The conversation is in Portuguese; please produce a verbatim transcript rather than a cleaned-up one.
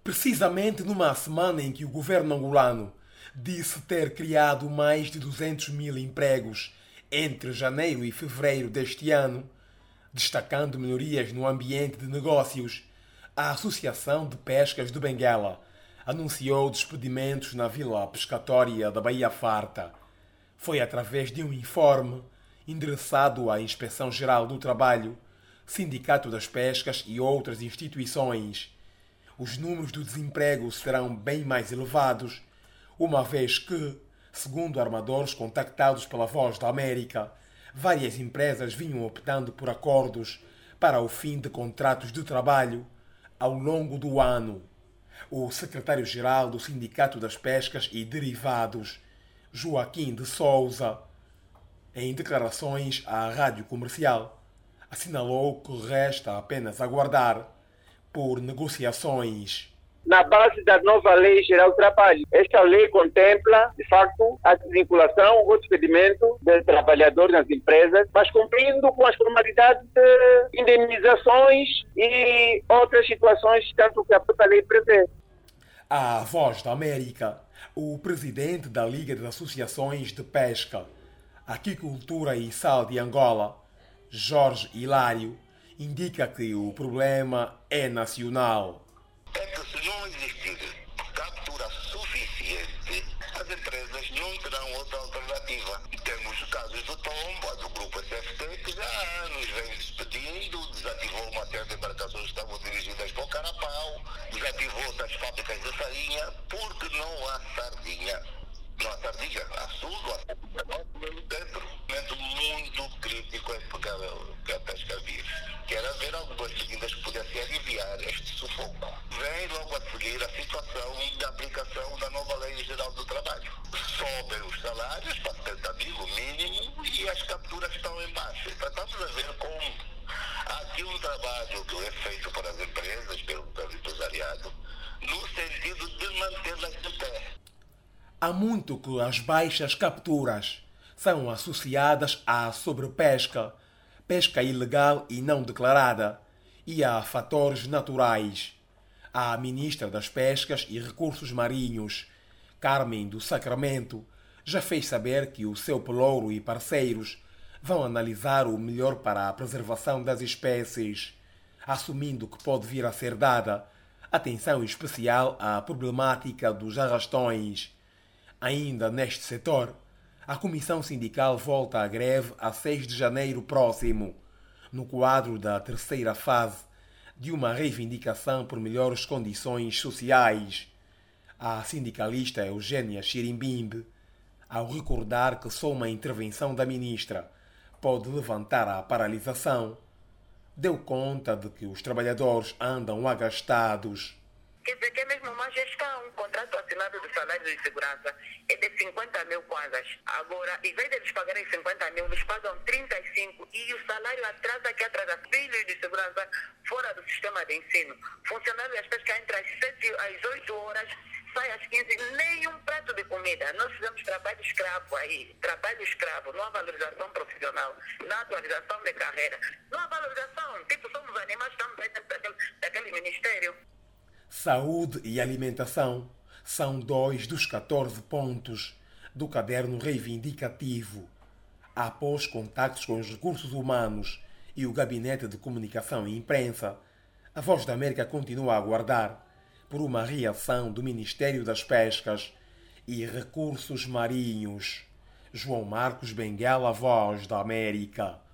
Precisamente numa semana em que o governo angolano disse ter criado mais de duzentos mil empregos entre janeiro e fevereiro deste ano, destacando melhorias no ambiente de negócios, a Associação de Pescas de Benguela anunciou despedimentos na vila pescatória da Baía Farta. Foi através de um informe endereçado à Inspeção-Geral do Trabalho, Sindicato das Pescas e outras instituições. Os números do desemprego serão bem mais elevados, uma vez que, segundo armadores contactados pela Voz da América, várias empresas vinham optando por acordos para o fim de contratos de trabalho ao longo do ano. O secretário-geral do Sindicato das Pescas e Derivados, Joaquim de Souza, em declarações à Rádio Comercial, assinalou que resta apenas aguardar por negociações. Na base da nova Lei Geral do Trabalho. Esta lei contempla, de facto, a desvinculação ou despedimento de trabalhadores nas empresas, mas cumprindo com as formalidades de indemnizações e outras situações, tanto que a própria lei prevê. À Voz da América, o presidente da Liga das Associações de Pesca, Aquicultura e Sal de Angola, Jorge Hilário, indica que o problema é nacional. É que se não existir captura suficiente, as empresas não terão outra alternativa. Temos casos do Tomba, do grupo S F T, que já há anos vem despedindo, desativou uma série de embarcações que estavam dirigidas para o Carapau, desativou as fábricas de farinha, porque não há sardinha. Não há sardinha, há sudo, há sardinha dentro. Um momento muito crítico é porque a pesca vive. Quero ver algumas medidas que pudessem aliviar este sufoco. Vem logo a seguir a situação da aplicação da nova Lei Geral do Trabalho. Sobem os salários para setenta mil, o mínimo, e as capturas estão em baixo. Então estamos a ver como há aqui um trabalho que é feito para as empresas, pelo, pelo empresariado, no sentido de mantê-las de pé. Há muito que as baixas capturas são associadas à sobrepesca, pesca ilegal e não declarada, e a fatores naturais. A ministra das Pescas e Recursos Marinhos, Carmen do Sacramento, já fez saber que o seu pelouro e parceiros vão analisar o melhor para a preservação das espécies, assumindo que pode vir a ser dada atenção especial à problemática dos arrastões. Ainda neste setor, a Comissão Sindical volta à greve a seis de janeiro próximo, no quadro da terceira fase de uma reivindicação por melhores condições sociais. A sindicalista Eugênia Chirimbimbe, ao recordar que só uma intervenção da ministra pode levantar a paralisação, deu conta de que os trabalhadores andam agastados. Quer dizer que é mesmo uma gestão. O contrato assinado de salário de segurança é de cinquenta mil kwanzas. Agora, em vez de eles pagarem cinquenta mil, eles pagam trinta e cinco e o salário atrasa que atrasa. Filhos de segurança fora do sistema de ensino. Funcionários das pescas entre as sete às oito horas, sai às quinze, nem um prato de comida. Nós fizemos trabalho escravo aí. Trabalho escravo, não há valorização profissional, não há atualização de carreira. Não há valorização. Tipo, somos animais, estamos aí dentro daquele, daquele ministério. Saúde e alimentação são dois dos catorze pontos do caderno reivindicativo. Após contactos com os recursos humanos e o Gabinete de Comunicação e Imprensa, a Voz da América continua a aguardar por uma reação do Ministério das Pescas e Recursos Marinhos. João Marcos Benguela, Voz da América.